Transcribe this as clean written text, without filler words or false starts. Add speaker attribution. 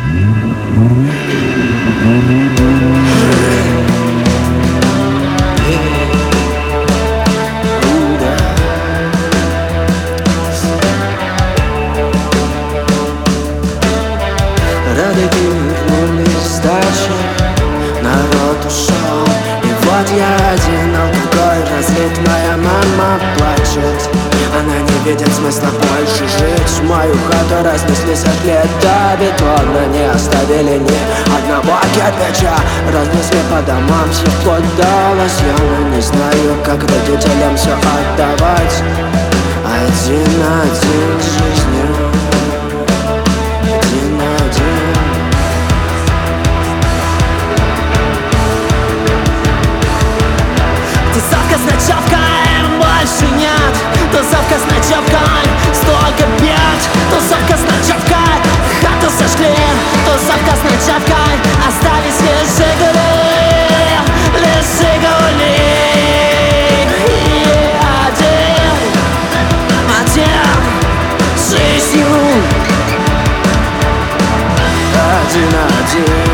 Speaker 1: Родители вернулись с дачи, народ ушел, и вот я один, алкоголь разлит, моя мама плачет. Она не видит смысла больше жить. Мою хату разнесли с лет до бетона, не оставили ни одного кирпича. Разнесли по домам, все вплоть до лосьона. Не знаю, как родителям все отдавать. Один-один с жизнью, один-один.
Speaker 2: Тусовка с ночевкой, больше нет. Тусовка с ночевкой, столько бед. Тусовка с ночевкой, хату сожгли. Тусовка с ночевкой, остались лишь жигули, лишь жигули. Один с жизнью,
Speaker 1: один-один.